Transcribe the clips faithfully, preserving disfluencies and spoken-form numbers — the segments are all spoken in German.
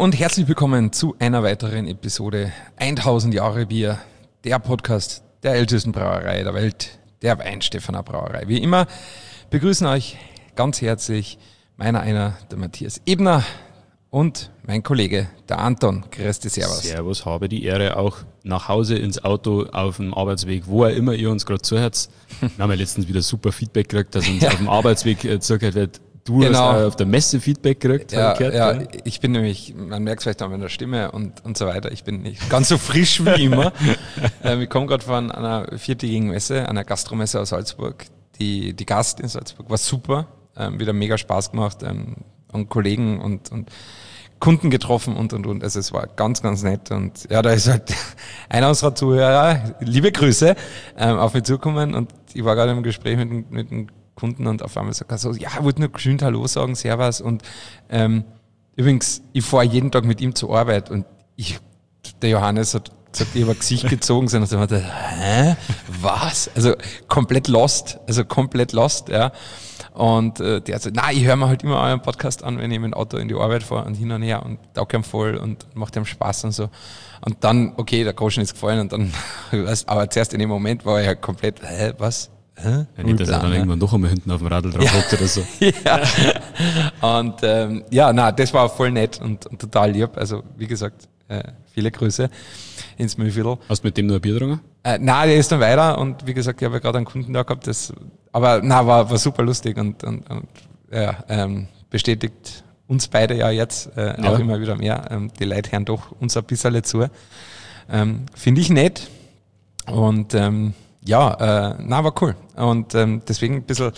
und herzlich willkommen zu einer weiteren Episode tausend Jahre Bier, der Podcast der ältesten Brauerei der Welt, der Weinstephaner Brauerei. Wie immer begrüßen euch ganz herzlich meiner einer, der Matthias Ebner und mein Kollege, der Anton. Grüß dich, servus. Servus, habe die Ehre, auch nach Hause ins Auto, auf dem Arbeitsweg, wo auch immer ihr uns gerade zuhört. Wir haben ja letztens wieder super Feedback gekriegt, dass uns ja. auf dem Arbeitsweg äh, zugehört wird. Du genau. hast auf der Messe Feedback gekriegt. Ja, gehört, ja, ja, ich bin nämlich, man merkt es vielleicht auch an der Stimme und, und so weiter, ich bin nicht ganz so frisch wie immer. äh, wir kommen gerade von einer viertägigen Messe, einer Gastromesse aus Salzburg. Die, die Gast in Salzburg war super, ähm, wieder mega Spaß gemacht, ähm, und Kollegen und, und Kunden getroffen und, und, und. Also es war ganz, ganz nett. Und ja, da ist halt einer unserer Zuhörer, liebe Grüße, ähm, auf mich zukommen und ich war gerade im Gespräch mit, mit einem Kunden und auf einmal sagt er so, ja, ich wollte nur geschwind Hallo sagen, Servus. Und ähm, übrigens, ich fahre jeden Tag mit ihm zur Arbeit und ich, der Johannes hat gesagt, ich habe ein Gesicht gezogen, sondern so hat er, hä? Was? Also komplett lost, also komplett lost, ja. Und äh, der sagt, na, ich höre mir halt immer euren Podcast an, wenn ich mit dem Auto in die Arbeit fahre und hin und her und tauge ihm voll und macht ihm Spaß und so. Und dann, okay, der Groschen ist gefallen und dann, aber zuerst in dem Moment war ich halt komplett, hä, was? Hä? Ja, nicht, dass er dann ja. irgendwann doch einmal hinten auf dem Radl drauf ja. hockt oder so. ja. Und ähm, ja, na, das war voll nett und, und total lieb. Also wie gesagt, äh, viele Grüße ins Mühlviertel. Hast du mit dem nur ein Bier getrunken? Äh, nein, der ist dann weiter und wie gesagt, ich habe ja gerade einen Kunden da gehabt, das, aber na, war, war super lustig und, und, und ja, ähm, bestätigt uns beide ja jetzt äh, ja. auch immer wieder mehr. Ähm, die Leute hören doch uns ein bisschen zu. Ähm, Finde ich nett und ähm, ja, äh, na, war cool. Und ähm, deswegen ein bisschen,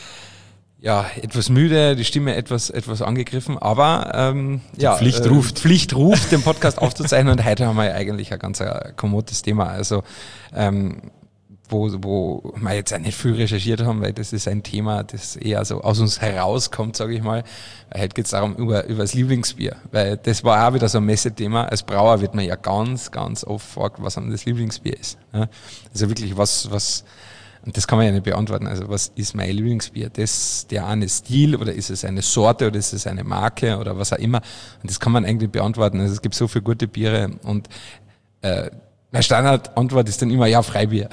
ja, etwas müde, die Stimme etwas etwas angegriffen, aber ähm, ja, Pflicht äh, ruft. Pflicht ruft, den Podcast aufzuzeichnen. Und heute haben wir ja eigentlich ein ganz äh, kommodes Thema, also ähm, wo, wo wir jetzt auch nicht viel recherchiert haben, weil das ist ein Thema, das eher so aus uns herauskommt, sage ich mal. Weil heute geht es darum, über, über das Lieblingsbier, weil das war auch wieder so ein Messethema. Als Brauer wird man ja ganz, ganz oft gefragt, was dann das Lieblingsbier ist. Ja? Also wirklich, was, was, und das kann man ja nicht beantworten, also was ist mein Lieblingsbier? Das, der eine Stil oder ist es eine Sorte oder ist es eine Marke oder was auch immer? Und das kann man eigentlich beantworten. Also es gibt so viele gute Biere und äh, meine Standardantwort ist dann immer, ja, Freibier.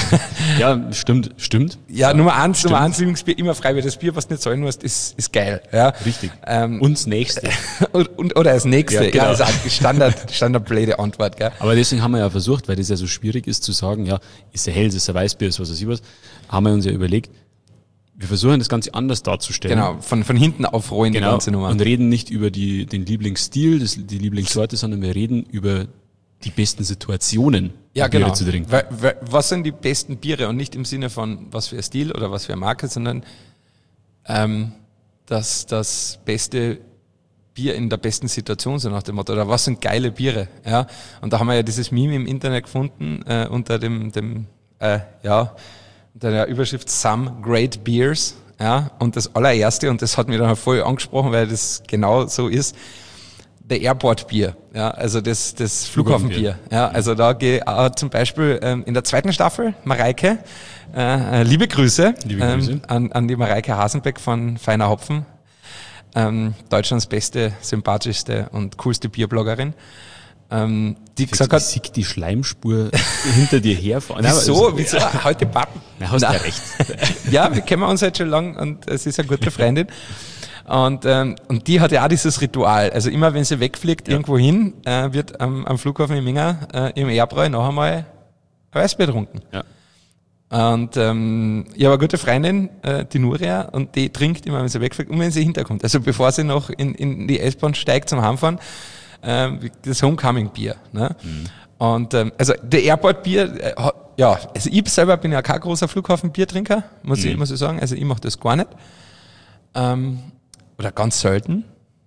Ja, stimmt, stimmt. Ja, Nummer eins, stimmt. Nummer eins Lieblingsbier, immer Freibier. Das Bier, was du nicht zahlen musst, ist, ist geil. Ja. Richtig. Ähm, und das Nächste. und, und, oder das Nächste. Ja, genau. Ja, das ist eine Standard, standardblöde Antwort. Gell. Aber deswegen haben wir ja versucht, weil das ja so schwierig ist zu sagen, ja, ist ein helles, ist ein Weißbier, ist was weiß ich was, haben wir uns ja überlegt, wir versuchen das Ganze anders darzustellen. Genau, von, von hinten aufrollen genau. die ganze Nummer. Und reden nicht über die, den Lieblingsstil, das, die Lieblingssorte, sondern wir reden über die besten Situationen, ja, Biere genau. zu trinken. Weil, weil, was sind die besten Biere? Und nicht im Sinne von, was für ein Stil oder was für eine Marke, sondern ähm, das, das beste Bier in der besten Situation, so nach dem Motto. Oder was sind geile Biere? Ja? Und da haben wir ja dieses Meme im Internet gefunden, äh, unter dem, dem äh, ja, unter der Überschrift Some Great Beers. Ja? Und das allererste, und das hat mich dann voll angesprochen, weil das genau so ist, der Airport-Bier, ja, also das, das Flughafenbier. Ja, also da gehe äh, zum Beispiel ähm, in der zweiten Staffel, Mareike, äh, liebe Grüße, liebe Grüße. Ähm, an, an die Mareike Hasenbeck von Feiner Hopfen, ähm, Deutschlands beste, sympathischste und coolste Bierbloggerin, ähm, die gesagt hat, ich sieg die Schleimspur hinter dir herfahren. Wieso? Also, Wieso? Ja. Heute Pappen. Na, hast ja recht. Ja, wir kennen uns halt schon lang und es ist eine gute Freundin. Und, ähm, und die hat ja auch dieses Ritual. Also immer wenn sie wegfliegt, ja. irgendwo hin, äh, wird am, am Flughafen in Minga äh, im Airbräu noch einmal ein Weißbier getrunken. Ja. Und ähm, ich habe eine gute Freundin, äh, die Nuria, und die trinkt immer, wenn sie wegfliegt und wenn sie hinterkommt. Also bevor sie noch in, in die S-Bahn steigt zum Heimfahren, äh, das Homecoming-Bier. Ne? Mhm. Und ähm, also der Airport-Bier, äh, ja, also ich selber bin ja kein großer Flughafen-Biertrinker, muss, mhm. ich, muss ich sagen. Also ich mache das gar nicht. Ähm, Oder ganz selten.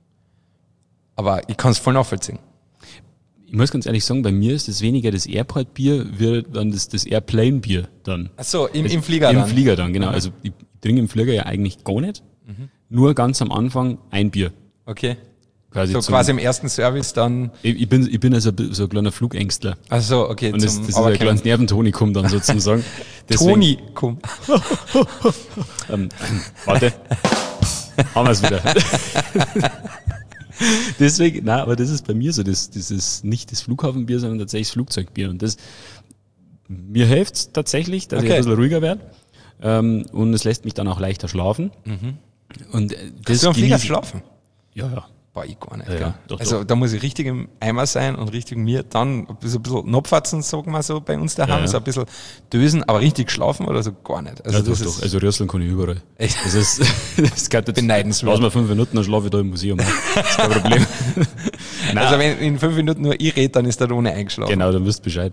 Aber ich kann es voll nachvollziehen. Ich muss ganz ehrlich sagen, bei mir ist es weniger das Airport-Bier, wird dann das, das Airplane-Bier dann. Ach so, im, im Flieger Im dann. Im Flieger dann, genau. Mhm. Also ich trinke im Flieger ja eigentlich gar nicht. Mhm. Nur ganz am Anfang ein Bier. Okay. Quasi so zum, quasi im ersten Service dann. Ich, ich bin, ich bin also so ein kleiner Flugängstler. Ach so, okay. Und das, das ist ein kleines Nerventonikum dann sozusagen. Tonikum. ähm, warte. Haben wir es wieder. Deswegen, na, aber das ist bei mir so, das, das ist nicht das Flughafenbier, sondern tatsächlich das Flugzeugbier. Und das, mir hilft es tatsächlich, dass okay. ich ein bisschen ruhiger werde. Ähm, und es lässt mich dann auch leichter schlafen. Mhm. Und das Kannst du am Flieger schlafen? Ja, ja. Boah, ich gar nicht, ja, gell? Doch, also doch. da muss ich richtig im Eimer sein und richtig mir dann so ein bisschen Nopfatzen, sagen wir so, bei uns daheim, ja, ja. so ein bisschen dösen, aber richtig schlafen oder so gar nicht. Also ja, das doch, ist doch. Also rüsseln kann ich überall. Echt? Das ist, das geht jetzt, beneidenswert. Lass mal fünf Minuten, dann schlafe ich da im Museum. Das ist kein Problem. Also wenn in fünf Minuten nur ich rede, dann ist der ohne eingeschlafen. Genau, dann wisst Bescheid.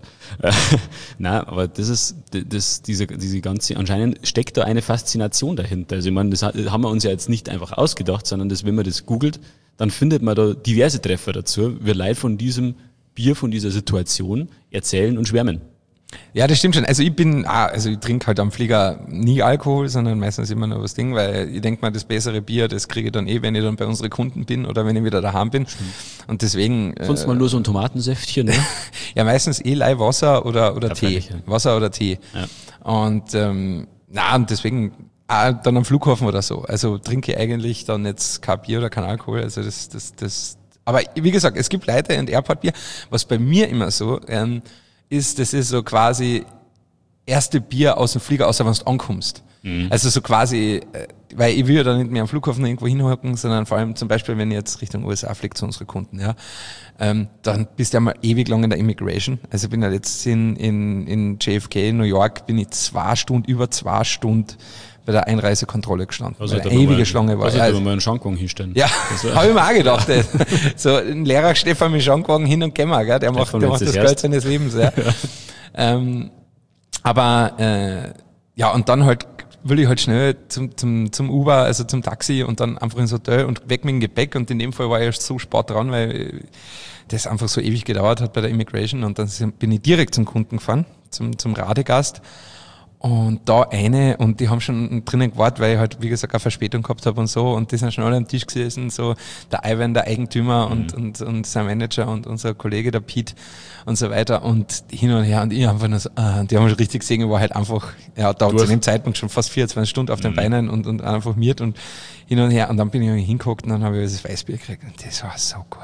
Nein, aber das ist, das, diese, diese ganze, anscheinend steckt da eine Faszination dahinter. Also ich meine, das haben wir uns ja jetzt nicht einfach ausgedacht, sondern das, wenn man das googelt, dann findet man da diverse Treffer dazu, wie Leute von diesem Bier, von dieser Situation erzählen und schwärmen. Ja, das stimmt schon. Also ich bin, ah, also ich trinke halt am Flieger nie Alkohol, sondern meistens immer nur was Ding, weil ich denke mal, das bessere Bier, das kriege ich dann eh, wenn ich dann bei unseren Kunden bin oder wenn ich wieder daheim bin. Stimmt. Und deswegen... Sonst äh, mal nur so ein Tomatensäftchen, ne? Ja, meistens eh Lei Wasser oder, oder Tee. Ja. Wasser oder Tee. Ja. Und ähm, na, und deswegen... Ah, dann am Flughafen oder so. Also trinke ich eigentlich dann jetzt kein Bier oder kein Alkohol. Also das, das, das. Aber wie gesagt, es gibt Leute in Airport-Bier. Was bei mir immer so ähm, ist, das ist so quasi erste Bier aus dem Flieger, außer wenn du ankommst. Mhm. Also so quasi, äh, weil ich will ja dann nicht mehr am Flughafen irgendwo hinhocken, sondern vor allem zum Beispiel, wenn ich jetzt Richtung U S A fliege zu unseren Kunden, ja, ähm, dann bist du ja mal ewig lang in der Immigration. Also ich bin ja jetzt in, in, in J F K, New York, bin ich zwei Stunden, über zwei Stunden bei der Einreisekontrolle gestanden, also weil eine ewige mal, Schlange war. Also ja, mal einen Schankwagen hinstellen. Ja, habe ich mir auch gedacht. So ein Lehrer Stefan mit Schankwagen hin und gehen wir, gell? Der macht, der macht das Geld seines Lebens. Ja. ja. Ähm, aber äh, ja, und dann halt will ich halt schnell zum, zum, zum Uber, also zum Taxi und dann einfach ins Hotel und weg mit dem Gepäck. Und in dem Fall war ich erst so spät dran, weil das einfach so ewig gedauert hat bei der Immigration. Und dann bin ich direkt zum Kunden gefahren, zum, zum Radegast. Und da eine, und die haben schon drinnen gewartet, weil ich halt, wie gesagt, eine Verspätung gehabt habe und so. Und die sind schon alle am Tisch gesessen, so der Ivan, der Eigentümer, mhm. und, und, und sein Manager und unser Kollege, der Pete und so weiter. Und hin und her. Und ich einfach nur so, äh, die haben schon richtig gesehen, ich war halt einfach, ja, da zu dem Zeitpunkt schon fast vierundzwanzig Stunden auf den mhm. Beinen und, und einfach miert und hin und her. Und dann bin ich hingeguckt und dann habe ich das Weißbier gekriegt. Und das war so gut.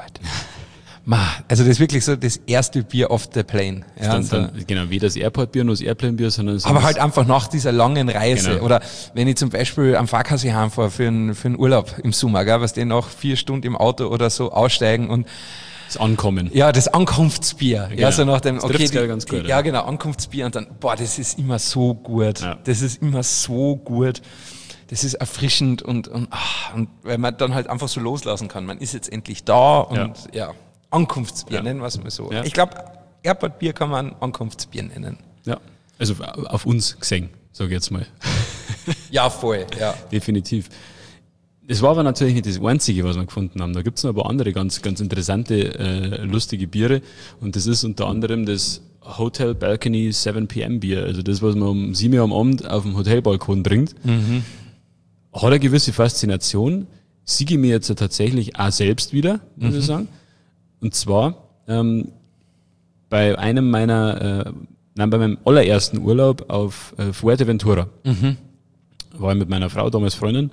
Ma, also das ist wirklich so das erste Bier off the plane. Ja, dann, so. dann, genau, weder das Airport-Bier noch das Airplane-Bier, sondern... So aber halt einfach nach dieser langen Reise. Genau. Oder wenn ich zum Beispiel am Fahrkassi heimfahre für einen, für einen Urlaub im Sommer, gell, was die nach vier Stunden im Auto oder so aussteigen und... Das Ankommen. Ja, das Ankunftsbier. Ja, ja so nach dem, das okay, die, ganz gut, die, ja genau, Ankunftsbier und dann, boah, das ist immer so gut. Ja. Das ist immer so gut. Das ist erfrischend und, und, ach, und weil man dann halt einfach so loslassen kann. Man ist jetzt endlich da und ja. ja Ankunftsbier, ja. nennen wir es mal so. Ja. Ich glaube, Airport-Bier kann man Ankunftsbier nennen. Ja, also auf uns gesehen, sage ich jetzt mal. Ja, voll, ja. Definitiv. Das war aber natürlich nicht das Einzige, was wir gefunden haben. Da gibt es noch ein paar andere ganz, ganz interessante, äh, lustige Biere. Und das ist unter anderem das Hotel Balcony seven p m Bier. Also das, was man um sieben Uhr am Abend auf dem Hotelbalkon trinkt. Mhm. Hat eine gewisse Faszination. Siege mir jetzt tatsächlich auch selbst wieder, muss mhm. ich sagen. Und zwar ähm, bei einem meiner, äh, nein, bei meinem allerersten Urlaub auf äh, Fuerteventura. Mhm. War ich mit meiner Frau, damals Freundin.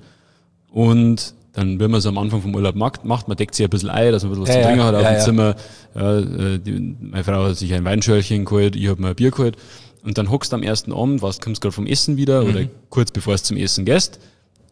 Und dann, wenn man es am Anfang vom Urlaub macht, macht man deckt sich ein bisschen ein, dass man ein bisschen was ja, zu trinken ja, hat auf ja, dem ja. Zimmer. Ja, die, meine Frau hat sich ein Weinschörlchen geholt, ich habe mir ein Bier geholt. Und dann hockst du am ersten Abend, warst, kommst gerade vom Essen wieder mhm. oder kurz bevor es zum Essen gehst.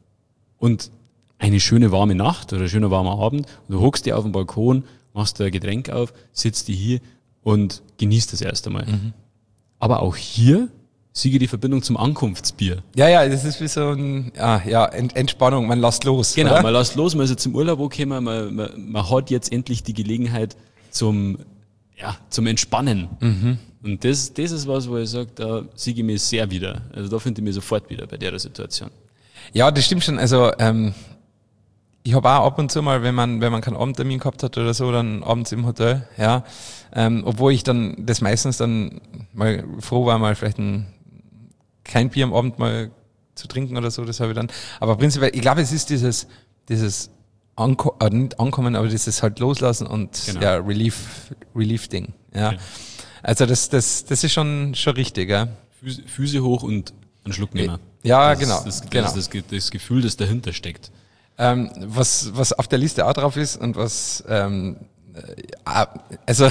Und eine schöne warme Nacht oder ein schöner warmer Abend. Und du hockst dir auf dem Balkon, machst dir ein Getränk auf, sitzt dir hier und genießt das erst einmal. Mhm. Aber auch hier siege die Verbindung zum Ankunftsbier. Ja, ja, das ist wie so ein, ah, ja, Entspannung, man lässt los. Genau, oder? man lässt los, man ist jetzt zum Urlaub gekommen, man, man, man hat jetzt endlich die Gelegenheit zum, ja, zum Entspannen. Mhm. Und das, das ist was, wo ich sage, da siege ich mich sehr wieder. Also da finde ich mich sofort wieder bei der Situation. Ja, das stimmt schon. Also, ähm, ich habe auch ab und zu mal, wenn man, wenn man keinen Abendtermin gehabt hat oder so, dann abends im Hotel, ja, ähm, obwohl ich dann das meistens dann mal froh war, mal vielleicht ein, kein Bier am Abend mal zu trinken oder so, das habe ich dann, aber prinzipiell, ich glaube, es ist dieses, dieses Anko- äh, nicht Ankommen, aber dieses halt loslassen und, genau. ja, Relief, Relief-Ding, ja. Okay. Also das, das, das ist schon, schon richtig, ja. Füße, Füße hoch und einen Schluck nehmen. Ja, das genau. Ist das, genau. Das ist das, das Gefühl, das dahinter steckt. Ähm, was, was auf der Liste auch drauf ist und was ähm, äh, also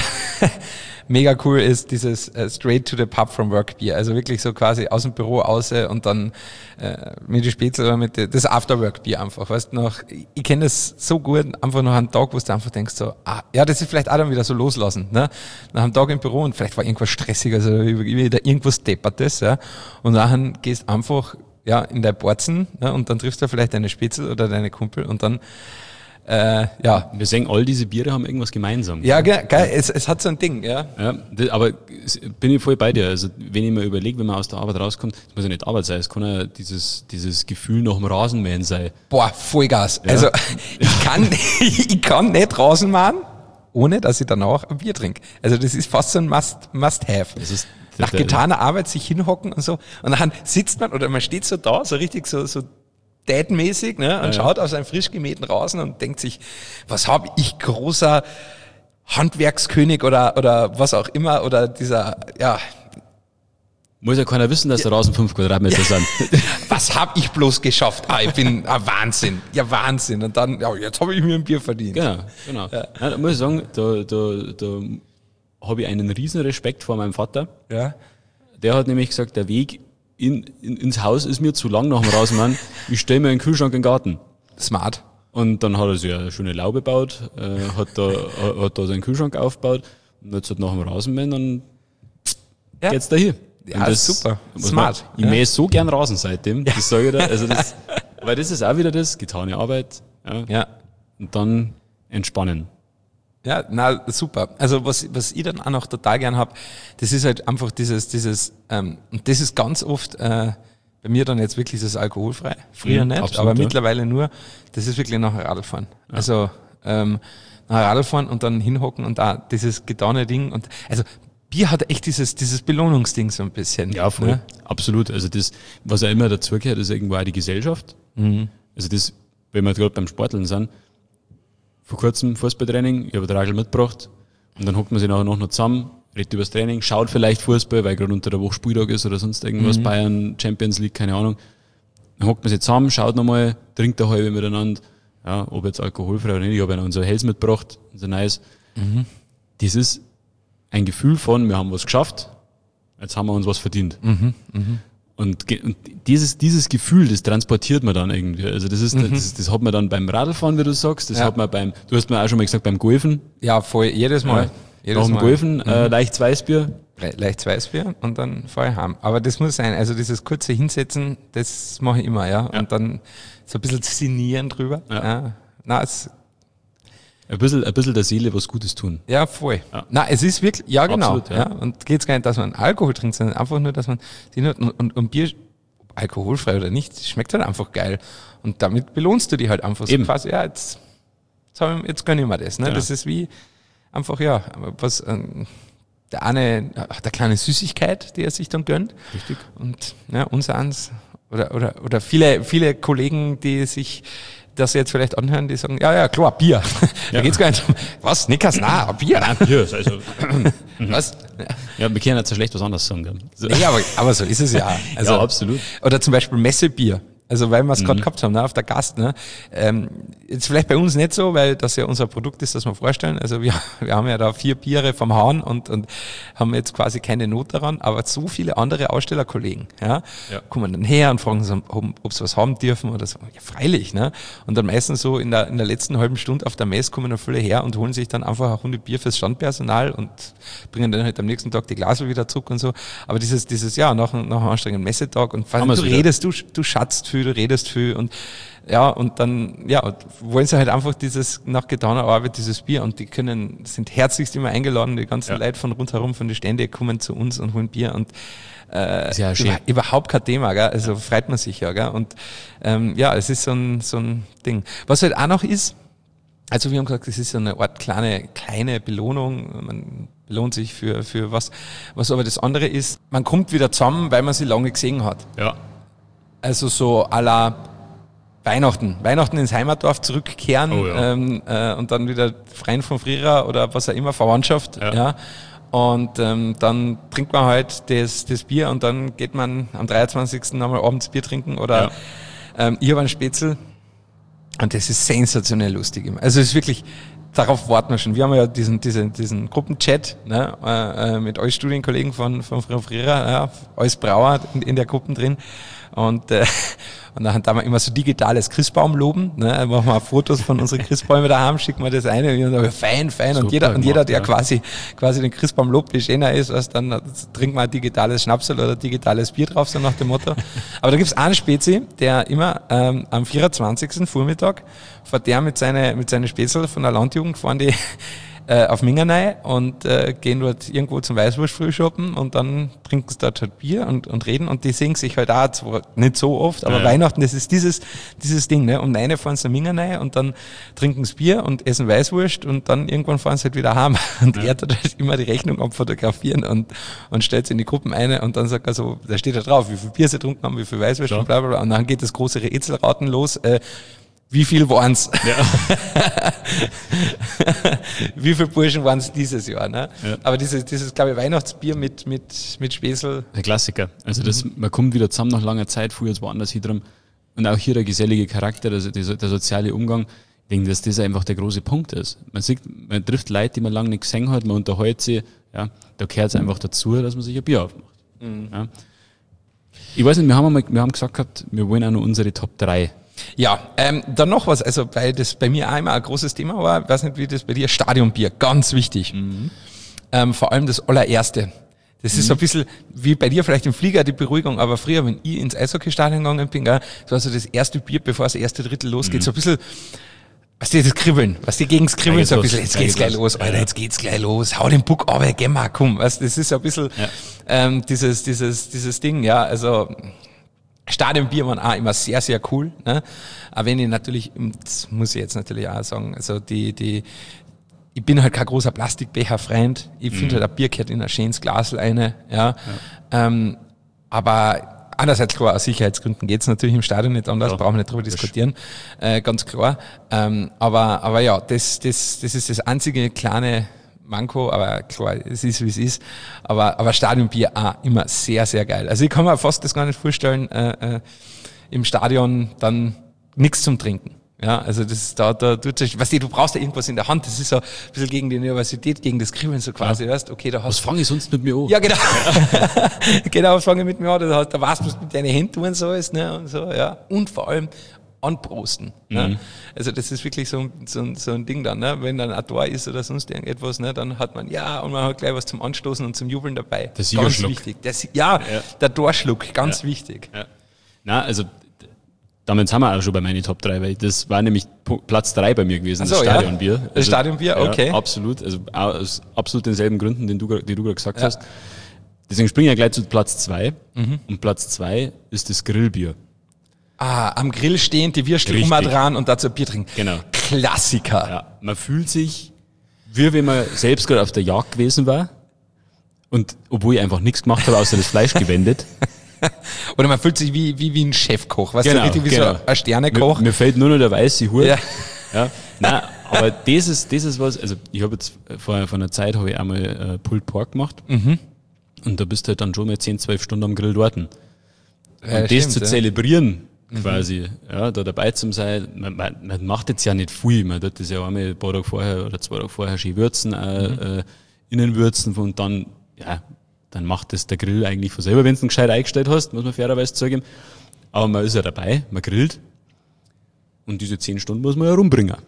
mega cool ist, dieses uh, Straight to the Pub from Work Bier. Also wirklich so quasi aus dem Büro raus und dann äh, mit die Spätzle oder mit die, das Afterwork Bier einfach. Weißt du, noch, ich, ich kenne das so gut, einfach nach einem Tag, wo du einfach denkst so, ah, ja, das ist vielleicht auch dann wieder so loslassen, ne? Nach einem Tag im Büro und vielleicht war irgendwas stressiger, also wieder irgendwas Deppertes, ja. Und dann gehst einfach ja, in der Borzen, ne, und dann triffst du vielleicht deine Spätzle oder deine Kumpel und dann Äh, ja. Wir sagen, all diese Biere haben irgendwas gemeinsam. Ja, geil, geil. Es, es hat so ein Ding, ja. Ja, das, aber bin ich voll bei dir. Also, wenn ich mir überlege, wenn man aus der Arbeit rauskommt, es muss ja nicht Arbeit sein, es kann ja dieses, dieses Gefühl nach dem Rasenmähen sein. Boah, Vollgas. Ja. Also, ich kann, ich kann nicht Rasenmähen, ohne dass ich danach ein Bier trinke. Also, das ist fast so ein Must, Must-Have. Das ist, nach getaner Arbeit sich hinhocken und so. Und dann sitzt man oder man steht so da, so richtig so, so Dad-mäßig, ne, und ja, schaut auf seinen frisch gemähten Rasen und denkt sich, was habe ich, großer Handwerkskönig oder, oder was auch immer, oder dieser, ja. Muss ja keiner wissen, dass ja. der Rasen fünf Quadratmeter ja. sind. Was habe ich bloß geschafft? Ah, ich bin, ah, Wahnsinn. Ja, Wahnsinn. Und dann, ja, jetzt habe ich mir ein Bier verdient. Genau, genau. Ja. Ja, da muss ich sagen, da, da, da habe ich einen riesen Respekt vor meinem Vater. Ja. Der hat nämlich gesagt, der Weg In, in, ins Haus ist mir zu lang nach dem Rasenmann. Ich stelle mir einen Kühlschrank in den Garten. Smart. Und dann hat er sich eine schöne Laube gebaut, äh, hat da, hat da seinen Kühlschrank aufgebaut und jetzt hat nach dem Rasenmähen, dann ja. geht's da hier. Ja, das ist super. Smart. Man, ich ja. mähe so gern Rasen seitdem, ja. das sage ich da. Also das, weil das ist auch wieder das, getane Arbeit. Ja. ja. Und dann entspannen. Ja, na super. Also was was ich dann auch noch total gern hab, das ist halt einfach dieses dieses ähm, und das ist ganz oft äh, bei mir dann jetzt wirklich das alkoholfrei. Früher mhm, nicht, absolut, aber ja. mittlerweile nur. Das ist wirklich nachher Radlfahren. Ja. Also ähm, nachher Radlfahren und dann hinhocken und da dieses getane Ding und also Bier hat echt dieses dieses Belohnungsding so ein bisschen. Ja, voll. Ne? Absolut. Also das, was ja immer dazugehört, ist irgendwo auch die Gesellschaft. Mhm. Also das, wenn wir gerade beim Sporteln sind. Vor kurzem Fußballtraining, ich habe den Ragel mitgebracht und dann hockt man sich nachher noch zusammen, redet über das Training, schaut vielleicht Fußball, weil gerade unter der Woche Spieltag ist oder sonst irgendwas, mhm. Bayern, Champions League, keine Ahnung. Dann hockt man sich zusammen, schaut nochmal, trinkt eine halbe miteinander, ja, ob jetzt alkoholfrei oder nicht, ich habe ja noch unser Hells mitgebracht, unser Neues. Mhm. Das ist ein Gefühl von, wir haben was geschafft, jetzt haben wir uns was verdient. Mhm. Mhm. Und, und dieses, dieses Gefühl, das transportiert man dann irgendwie. Also das ist, Mhm. das, das hat man dann beim Radlfahren, wie du sagst, das Ja. hat man beim, du hast mir auch schon mal gesagt, beim Golfen. Ja, voll, jedes Mal. Ja. Jedes Nach dem Mal. Golfen, Mhm. äh, leicht Weißbier. Le- Leicht Weißbier und dann fahr ich heim. Aber das muss sein, also dieses kurze Hinsetzen, das mache ich immer, ja. Ja. Und dann so ein bisschen sinnieren drüber. Ja. Ja. Na, es, Ein bisschen, ein bisschen der Seele was Gutes tun. ja, voll. Ja. Na, es ist wirklich, ja genau. Absolut, ja. ja. Und geht's gar nicht, dass man Alkohol trinkt, sondern einfach nur, dass man die nur, und, und, und Bier, alkoholfrei oder nicht, schmeckt halt einfach geil. Und damit belohnst du die halt einfach Eben. so quasi, ja, jetzt, jetzt, hab ich, jetzt gönn ich mir das. Ne? Ja. Das ist wie einfach, ja, was, ähm, der eine, ach, der kleine Süßigkeit, die er sich dann gönnt. Richtig. Und ja, uns eins, oder, oder, oder viele, viele Kollegen, die sich das jetzt vielleicht anhören, die sagen, ja, ja, klar, Bier. Da Ja. geht's gar nicht um, was, Snickers, na, Bier. Nein, Bier, also, Was? Ja. ja, wir können nicht so schlecht was anderes sagen. Gell? So. Nee, aber, aber so ist es ja. Also, ja, absolut. oder zum Beispiel Messebier. Also weil wir es gerade Mhm. gehabt haben, ne, auf der Gast. Ne. Ähm, jetzt vielleicht bei uns nicht so, weil das ja unser Produkt ist, das wir vorstellen. Also wir, wir haben ja da vier Biere vom Hahn und, und haben jetzt quasi keine Not daran, aber so viele andere Ausstellerkollegen, ja, Ja. kommen dann her und fragen, so, ob, ob sie was haben dürfen oder so. Ja, freilich, ne. Und dann meistens so in der, in der letzten halben Stunde auf der Messe kommen dann viele her und holen sich dann einfach eine Runde Bier fürs Standpersonal und bringen dann halt am nächsten Tag die Glasel wieder zurück und so. Aber dieses, dieses, ja, nach, nach einem anstrengenden Messetag und Haben du wir's wieder. redest, du, du schatzt viel, du redest viel und ja, und dann, ja, wollen sie halt einfach dieses, nach getaner Arbeit, dieses Bier und die können, sind herzlichst immer eingeladen, die ganzen Ja. Leute von rundherum, von den Ständen kommen zu uns und holen Bier und äh, Ist ja schön. über, überhaupt kein Thema, gell? Also ja. freut man sich ja, gell? Und ähm, ja, es ist so ein, so ein Ding. Was halt auch noch ist, also wir haben gesagt, es ist so eine Art kleine, kleine Belohnung, man belohnt sich für, für was, was aber das andere ist, man kommt wieder zusammen, weil man sie lange gesehen hat. Ja. Also so à la Weihnachten. Weihnachten ins Heimatdorf zurückkehren Oh ja. ähm, äh, und dann wieder Freien von früher oder was auch immer, Verwandtschaft. Ja. Ja. Und ähm, dann trinkt man halt das, das Bier und dann geht man am dreiundzwanzigsten nochmal abends Bier trinken oder Ja. ähm, ich habe einen Spätzl. Und das ist sensationell lustig immer. Also es ist wirklich, darauf warten wir schon. Wir haben ja diesen, diesen, diesen Gruppenchat, ne, äh, mit euch Studienkollegen von, von Frau Frierer, ja, alles Brauer in, in der Gruppe drin. Und, äh, und dann haben wir immer so digitales Christbaum loben, ne, machen wir Fotos von unseren Christbäumen daheim, schicken wir das eine, und dann, fein, fein. Super, und jeder, und jeder, der ja. quasi, quasi den Christbaum lobt, wie schöner ist, was dann trinkt man ein digitales Schnapsel oder digitales Bier drauf, so nach dem Motto. Aber da gibt's einen Spezi, der immer, ähm, am vierundzwanzigsten Vormittag, fährt der mit seinen, mit seinen Spätzl von der Landjugend, fahren die, äh, auf Minganei und äh, gehen dort irgendwo zum Weißwurst-Frühschoppen und dann trinken sie dort halt Bier und, und reden und die singen sich halt auch zwar nicht so oft, aber ja, Weihnachten, das ist dieses dieses Ding, ne? Um neun fahren sie nach Minganei und dann trinken sie Bier und essen Weißwurst und dann irgendwann fahren sie halt wieder heim und ja. er tut halt immer die Rechnung abfotografieren und und stellt sie in die Gruppen ein und dann sagt er so, da steht da drauf, wie viel Bier sie getrunken haben, wie viel Weißwurst ja. und bla bla bla und dann geht das große Rätselraten los, äh, wie viel waren's? Ja. Wie viele Burschen waren's dieses Jahr? Ne? Ja. Aber dieses, dieses, glaube ich, Weihnachtsbier mit, mit, mit Späßl. Der Klassiker. Also das, mhm. man kommt wieder zusammen nach langer Zeit, früher jetzt woanders hier drum. Und auch hier der gesellige Charakter, also der, der soziale Umgang, wegen dass das einfach der große Punkt ist. Man sieht, man trifft Leute, die man lange nicht gesehen hat, man unterhält sie, ja, da gehört es einfach dazu, dass man sich ein Bier aufmacht. Mhm. Ja. Ich weiß nicht, wir haben, einmal, wir haben gesagt gehabt, wir wollen auch noch unsere Top drei. Ja, ähm, dann noch was, also weil das bei mir auch immer ein großes Thema war, ich weiß nicht, wie das bei dir, Stadionbier, ganz wichtig. Mhm. Ähm, vor allem das allererste. Das mhm. ist so ein bisschen, wie bei dir vielleicht im Flieger die Beruhigung, aber früher, wenn ich ins Eishockeystadion gegangen bin, gell, das war so das erste Bier, bevor das erste Drittel losgeht, mhm. so ein bisschen, was die das Kribbeln, was die gegens Kribbeln, ja, so ein bisschen, jetzt geht's gleich los, Alter, jetzt geht's gleich los, hau den Puck, aber geh mal, komm, was, das ist so ein bisschen, ja. ähm, dieses, dieses, dieses Ding, ja, also, Stadionbier waren auch immer sehr, sehr cool, ne? Aber wenn ich natürlich, das muss ich jetzt natürlich auch sagen, also die, die, ich bin halt kein großer Plastikbecher-Freund. Ich mhm. finde halt, ein Bier gehört in ein schönes Glas eine, ja. ja. Ähm, aber andererseits klar, aus Sicherheitsgründen geht's natürlich im Stadion nicht anders, ja. brauchen wir nicht drüber diskutieren, äh, ganz klar. Ähm, aber, aber ja, das, das, das ist das einzige kleine Manko, aber klar, es ist wie es ist. Aber, aber Stadionbier auch immer sehr, sehr geil. Also ich kann mir fast das gar nicht vorstellen, äh, äh, im Stadion dann nichts zum Trinken. Ja, also das da, da tut sich, weißt du, du brauchst ja irgendwas in der Hand. Das ist so ein bisschen gegen die Nervosität, gegen das Kribbeln so quasi, ja. weißt, okay, da hast was fange ich sonst mit mir an? Ja, genau. genau, was fange ich mit mir an? Da, da weißt du, was mit deinen Händen tun so ist, ne, und so, ja. Und vor allem anprosten. Mhm. Ne? Also das ist wirklich so, so, so ein Ding dann, ne? Wenn dann ein Tor ist oder sonst irgendetwas, ne? Dann hat man, ja, und man hat gleich was zum Anstoßen und zum Jubeln dabei. Der Siegerschluck. Ganz wichtig. Der, ja, ja, der Torschluck, ganz ja. wichtig. Ja. Na, also damit sind wir auch schon bei meinen Top drei, weil das war nämlich Platz drei bei mir gewesen, so, das Stadionbier. Ja? Das also, Stadionbier, okay. Ja, absolut, also aus absolut denselben Gründen, den du, die du gerade gesagt ja. hast. Deswegen springen wir gleich zu Platz zwei. Mhm. Und Platz zwei ist das Grillbier. Ah, am Grill stehend, die Würstel immer dran und dazu ein Bier trinken. Genau. Klassiker. Ja, man fühlt sich, wie wenn man selbst gerade auf der Jagd gewesen war und obwohl ich einfach nichts gemacht habe, außer das Fleisch gewendet. Oder man fühlt sich wie, wie, wie ein Chefkoch, weißt genau, du, richtig wie genau. so ein Sternekoch. Mir, mir fällt nur noch der weiße Hut. Ja. Ja. Nein, aber das ist, das ist was, also ich habe jetzt vor, vor einer Zeit habe ich einmal äh, Pulled Pork gemacht mhm. und da bist du halt dann schon mal zehn, zwölf Stunden am Grill dort. Und ja, das stimmt, zu ja. zelebrieren, quasi, mhm. ja, da dabei zu sein, man, man, man macht jetzt ja nicht viel, man tut das ja einmal ein paar Tage vorher oder zwei Tage vorher schön würzen, äh, mhm. äh, innen würzen und dann, ja, dann macht das der Grill eigentlich von selber, wenn du ihn gescheit eingestellt hast, muss man fairerweise zugeben. Aber man ist ja dabei, man grillt und diese zehn Stunden muss man ja rumbringen.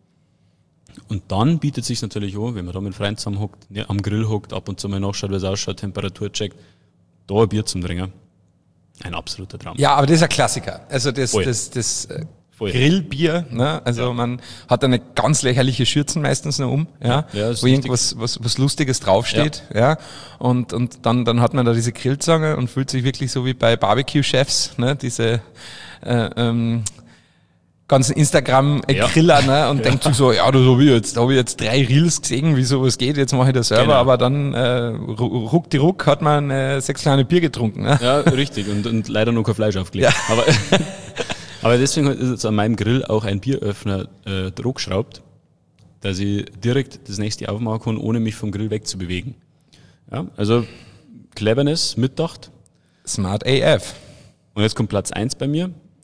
Und dann bietet es sich natürlich an, wenn man da mit Freunden zusammen hockt, ne, am Grill hockt, ab und zu mal nachschaut, wie es ausschaut, Temperatur checkt, da ein Bier zum Trinken. Ein absoluter Traum. Ja, aber das ist ein Klassiker. Also das, Voll. das, das, das Voll. Grillbier, ne? Also ja. man hat eine ganz lächerliche Schürzen meistens noch um, ja, ja wo irgendwas was, was Lustiges draufsteht, ja. ja. Und und dann dann hat man da diese Grillzange und fühlt sich wirklich so wie bei Barbecue-Chefs, ne? Diese äh, ähm, ganzen Instagram-Griller, ja. ne? Und ja. denkt sich so, ja, da habe ich jetzt, da habe ich jetzt drei Reels gesehen, wie sowas geht, jetzt mache ich das selber, genau. aber dann äh, ruck die ruck hat man äh, sechs kleine Bier getrunken. Ne? Ja, richtig. Und, und leider noch kein Fleisch aufgelegt. Ja. Aber Aber deswegen ist jetzt an meinem Grill auch ein Bieröffner äh, druckschraubt, dass ich direkt das nächste aufmachen kann, ohne mich vom Grill wegzubewegen. Ja, also Cleverness, mitdacht. Smart A F. Und jetzt kommt Platz eins bei mir.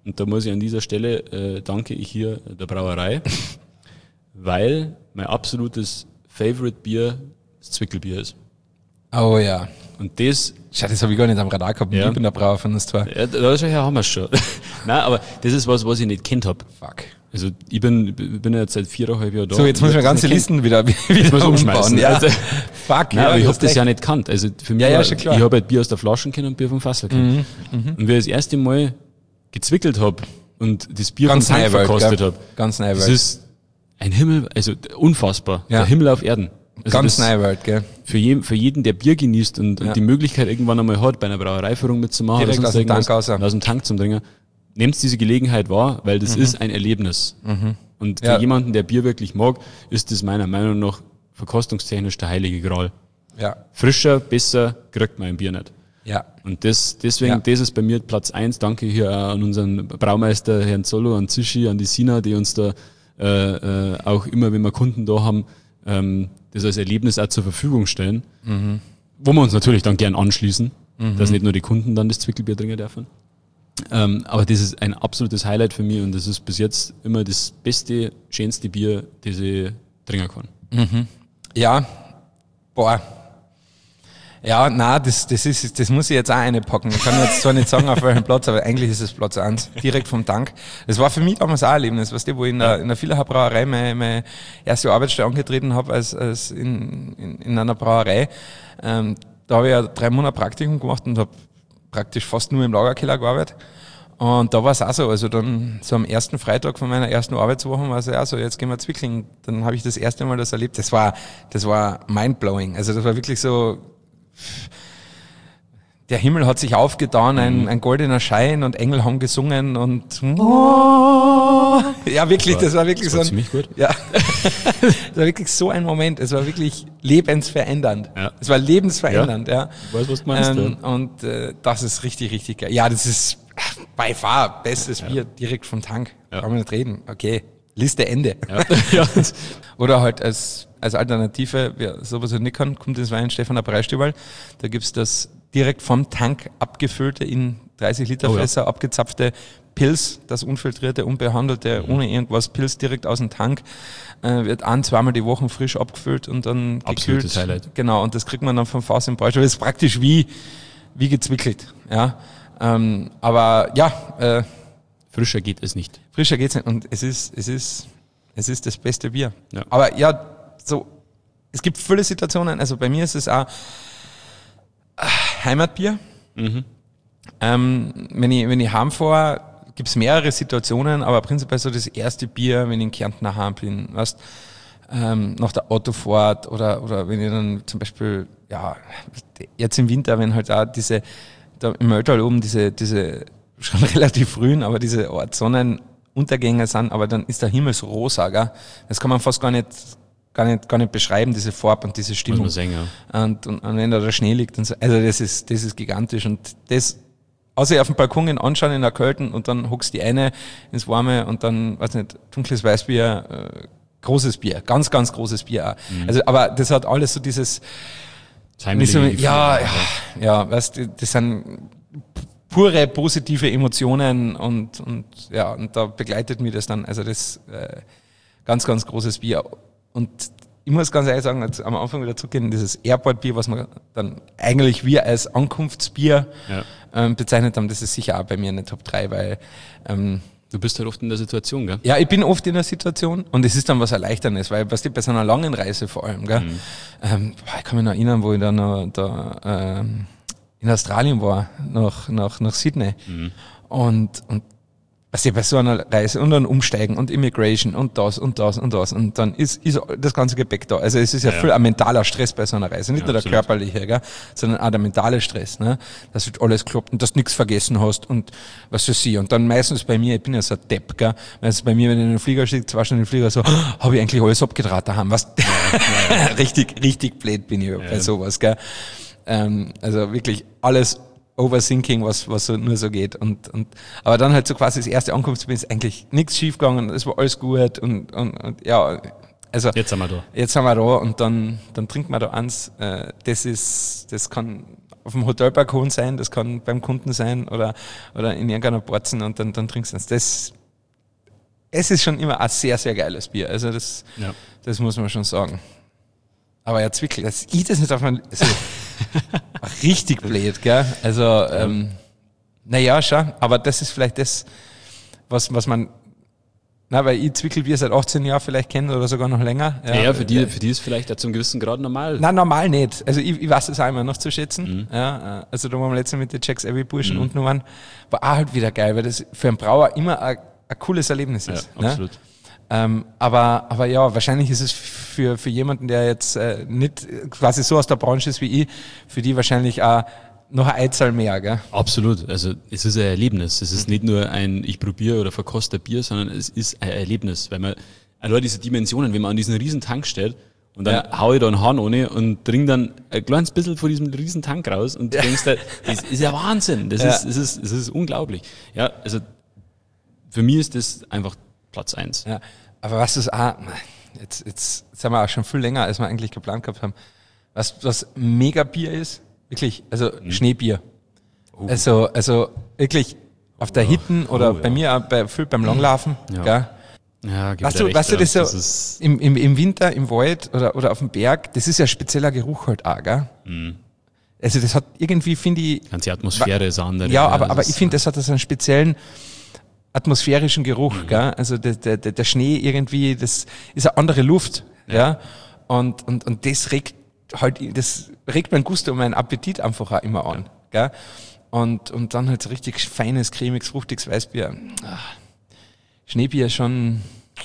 Und da muss ich an dieser Stelle, äh, danke ich hier der Brauerei, weil mein absolutes Favorite-Bier das Zwickelbier ist. Oh ja. Und das... Schau, das habe ich gar nicht am Radar gehabt. Ja. Ich bin der Brauer von uns zwei. Ja, da haben wir es schon. Nein, aber das ist was, was ich nicht kennt habe. Fuck. Also ich bin, bin jetzt seit viereinhalb Jahren da. So, jetzt muss ich mir ganze Listen wieder, wieder umschmeißen. Ja. Also, fuck, Nein, ja, aber ich habe das recht. ja nicht gekannt. Also für mich ja, ja, war, schon klar. ich habe halt Bier aus der Flasche kennen und Bier vom Fassel kennen. Mhm, mhm. Und wie ich das erste Mal gezwickelt habe und das Bier Ganz vom Tank verkostet habe, ganz neu das ist ein Himmel, also unfassbar. Ja. Der Himmel auf Erden. Also ganz neu Welt, gell? Für, je, für jeden, der Bier genießt und, ja. und die Möglichkeit irgendwann einmal hat, bei einer Brauereiführung mitzumachen, direkt oder aus dem Tank raus. aus dem Tank zum Trinken, nehmt diese Gelegenheit wahr, weil das mhm. ist ein Erlebnis. Mhm. Und für ja. jemanden, der Bier wirklich mag, ist das meiner Meinung nach verkostungstechnisch der heilige Gral. Ja. Frischer, besser kriegt man ein Bier nicht. Ja. Und das, deswegen, ja. das ist bei mir Platz eins. Danke hier auch an unseren Braumeister, Herrn Zollo, an Zischi, an die Sina, die uns da äh, äh, auch immer, wenn wir Kunden da haben, ähm, das als Erlebnis auch zur Verfügung stellen. Mhm. Wo wir uns natürlich dann gern anschließen, mhm. dass nicht nur die Kunden dann das Zwickelbier trinken dürfen. Ähm, aber das ist ein absolutes Highlight für mich und das ist bis jetzt immer das beste, schönste Bier, das ich trinken kann. Mhm. Ja, boah. Ja, na, das, das ist, das muss ich jetzt auch reinpacken. Ich kann jetzt zwar nicht sagen, auf welchem Platz, aber eigentlich ist es Platz eins, direkt vom Tank. Das war für mich damals auch ein Erlebnis, weißt du, wo ich in der, in der Villacher Brauerei meine, meine erste Arbeitsstelle angetreten habe, als, als in, in, in einer Brauerei. Ähm, da habe ich ja drei Monate Praktikum gemacht und habe praktisch fast nur im Lagerkeller gearbeitet. Und da war es auch so, also dann so am ersten Freitag von meiner ersten Arbeitswoche war es ja auch so, jetzt gehen wir zwickeln. Dann habe ich das erste Mal das erlebt. Das war, das war mindblowing. Also das war wirklich so, der Himmel hat sich aufgetan, ein, ein goldener Schein und Engel haben gesungen und oh, ja wirklich, das war wirklich das war so ein, ziemlich gut. Ja, das war wirklich so ein Moment, es war wirklich lebensverändernd. Ja. Es war lebensverändernd, ja. ja. Ich weiß, was du meinst. Ähm, ja. Und äh, das ist richtig, richtig geil. Ja, das ist by far bestes ja. Bier direkt vom Tank. Ja. Kann man nicht reden. Okay, Liste Ende. Ja. Ja. Oder halt als als Alternative, wer sowas halt nicht kann, kommt ins Weihenstephaner Breistüberl. Da gibt's das direkt vom Tank abgefüllte, in dreißig Liter oh, Fässer ja. abgezapfte Pils, das unfiltrierte, unbehandelte, mhm. ohne irgendwas, Pils direkt aus dem Tank, äh, wird ein-, zweimal die Woche frisch abgefüllt und dann Absolutes gekühlt. Highlight. Genau, und das kriegt man dann vom Fass im Breistüberl. Das ist praktisch wie, wie gezwickelt, ja. Ähm, aber ja, äh, frischer geht es nicht. Frischer geht's nicht und es ist, es ist, es ist das beste Bier. Ja. Aber ja, so, es gibt viele Situationen, also bei mir ist es auch Heimatbier. Mhm. Ähm, wenn ich, wenn ich heimfahre, gibt es mehrere Situationen, aber prinzipiell so das erste Bier, wenn ich in Kärnten daheim bin, weißt, ähm, nach der Autofahrt oder, oder wenn ich dann zum Beispiel, ja, jetzt im Winter, wenn halt auch diese, da im Mölltal oben diese, diese schon relativ frühen, aber diese Art Sonnenuntergänge sind, aber dann ist der Himmel so rosa, gell? Das kann man fast gar nicht gar nicht, gar nicht beschreiben, diese Farbe und diese Stimmung. Muss man sehen, ja. Und, und, und wenn da der Schnee liegt und so, also das ist, das ist gigantisch und das, außer auf dem Balkon anschauen in der Költen und dann hockst die eine ins Warme und dann, weiß nicht, dunkles Weißbier, äh, großes Bier, ganz, ganz großes Bier auch. Mhm. Also, aber das hat alles so dieses, so, ja, ja, ja, weißt du, das sind pure positive Emotionen und, und, ja, und da begleitet mir das dann, also das, äh, ganz, ganz großes Bier. Und ich muss ganz ehrlich sagen, jetzt am Anfang wieder zurückgehen, dieses Airport-Bier, was wir dann eigentlich wir als Ankunftsbier ja. ähm, bezeichnet haben, das ist sicher auch bei mir in der Top drei, weil ähm, du bist halt oft in der Situation, gell? Ja, ich bin oft in der Situation und es ist dann was Erleichterndes, weil was die bei so einer langen Reise vor allem, gell? Mhm. Ähm, ich kann mich noch erinnern, wo ich dann noch, da ähm, in Australien war, nach, nach, nach Sydney mhm. und, und weißt du, bei so einer Reise und dann Umsteigen und Immigration und das und das und das und dann ist, ist das ganze Gepäck da. Also es ist ja, ja. viel ein mentaler Stress bei so einer Reise, nicht ja, nur der absolut. körperliche, gell, sondern auch der mentale Stress, ne? Dass halt alles klappt und dass du nichts vergessen hast und was für sie. Und dann meistens bei mir, ich bin ja so ein Depp, gell, meistens bei mir, wenn ich in den Flieger stehe, zwei Stunden in den Flieger, so, oh, habe ich eigentlich alles abgedraht daheim, was? Ja, ja. richtig, richtig blöd bin ich ja. bei sowas, gell. Ähm, also wirklich alles Overthinking, was, was so nur so geht. Und, und, aber dann halt so quasi das erste Ankunftsbier ist eigentlich nichts schief gegangen, es war alles gut und, und, und ja, also. Jetzt sind wir da. Jetzt sind wir da und dann, dann trinkt man da eins, äh, das ist, das kann auf dem Hotelbalkon sein, das kann beim Kunden sein oder, oder in irgendeiner Porzen und dann, dann trinkst du das. das. Es ist schon immer ein sehr, sehr geiles Bier. Also das, ja. das muss man schon sagen. Aber ja, Zwickel, das, ich das nicht auf mein, also, richtig blöd, gell? Also, ähm, naja, schon, aber das ist vielleicht das, was, was man, na, weil ich Zwickelbier seit achtzehn Jahren vielleicht kenne oder sogar noch länger. Ja, ja, für die, für die ist vielleicht auch zum gewissen Grad normal. Nein, normal nicht. Also ich, ich weiß das auch immer noch zu schätzen. Mhm. Ja, also da waren wir letztens mit den Jacks Abbey Burschen mhm. unten waren, war auch halt wieder geil, weil das für einen Brauer immer ein, ein cooles Erlebnis ist. Ja, absolut. Ne? Ähm, aber, aber ja, wahrscheinlich ist es für, für jemanden, der jetzt äh, nicht quasi so aus der Branche ist wie ich, für die wahrscheinlich auch noch ein Einzahl mehr, gell? Absolut. Also es ist ein Erlebnis. Es ist nicht nur ein, ich probiere oder verkoste Bier, sondern es ist ein Erlebnis. Weil man, also diese Dimensionen, wenn man an diesen riesen Tank steht und dann ja. hau ich da einen Hahn ohne und trinke dann ein kleines bisschen von diesem riesen Tank raus und ja. denkst, das ist ja Wahnsinn. Das, ja. Ist, das, ist, das ist unglaublich. Ja, also für mich ist das einfach Platz eins. Ja, aber was ist auch, jetzt, jetzt sind wir auch schon viel länger, als wir eigentlich geplant gehabt haben, was, was mega Bier ist, wirklich, also mhm. Schneebier. Oh. Also, also wirklich auf der Hitten oder oh, ja. bei mir auch bei, viel beim Langlaufen. Ja. Gell? Ja, weißt du, recht, weißt du das so das im, im, im Winter, im Wald oder, oder auf dem Berg, das ist ja ein spezieller Geruch halt auch, gell? Mhm. Also das hat irgendwie, finde ich... Die ganze Atmosphäre ist andere. Ja, aber, aber ich finde, das hat so einen speziellen atmosphärischen Geruch, mhm. gell? Also der, der, der Schnee irgendwie, das ist eine andere Luft, ja. ja? Und, und, und das regt halt, das regt mein Gusto und meinen Appetit einfach auch immer an, ja. gell? Und, und dann halt so richtig feines, cremiges, fruchtiges Weißbier. Ach, Schneebier ist schon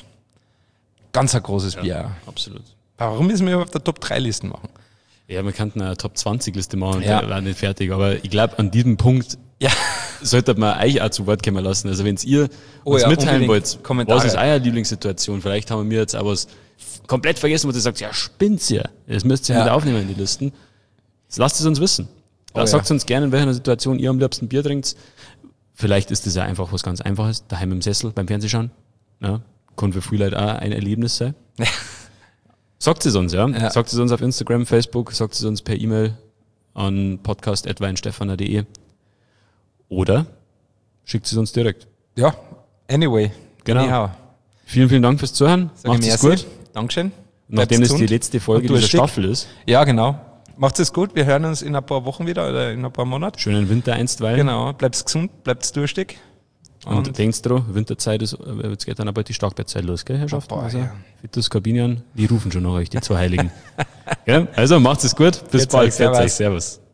ganz ein großes ja, Bier. Absolut. Warum müssen wir überhaupt eine Top drei Listen machen? Ja, wir könnten eine Top zwanzig Liste machen, ja. wäre nicht fertig, aber ich glaube, an diesem Punkt ja. sollte man euch auch zu Wort kommen lassen. Also wenn ihr oh uns ja, mitteilen wollt, Kommentare. Was ist eure Lieblingssituation? Vielleicht haben wir jetzt auch was komplett vergessen, wo ihr sagt, ja, spinnt's ja. Das müsst ihr ja. nicht aufnehmen in die Listen. Das lasst es uns wissen. Da oh sagt ja. uns gerne, in welcher Situation ihr am liebsten Bier trinkt. Vielleicht ist das ja einfach was ganz Einfaches, daheim im Sessel beim Fernsehschauen. Ja, kann für viele Leute auch ein Erlebnis sein. Sagt es uns, ja. ja. Sagt es uns auf Instagram, Facebook, sagt es uns per E-Mail an podcast at weinstefana punkt de oder schickt es uns direkt. Ja, anyway. Genau. Anyhow. Vielen, vielen Dank fürs Zuhören. Macht es gut. Dankeschön. Nachdem es die letzte Folge dieser Staffel ist. Ja, genau. Macht es gut. Wir hören uns in ein paar Wochen wieder oder in ein paar Monaten. Schönen Winter einstweilen. Genau. Bleib's gesund, bleib's durstig. Und, und denkst du, Winterzeit ist, jetzt geht dann aber die Starkbierzeit los, gell, Herrschaften? Oh, also, ja. Vitus Corbinian, die rufen schon nach euch, die zwei Heiligen. Ja, also macht's es gut. Bis bald. Servus. Servus.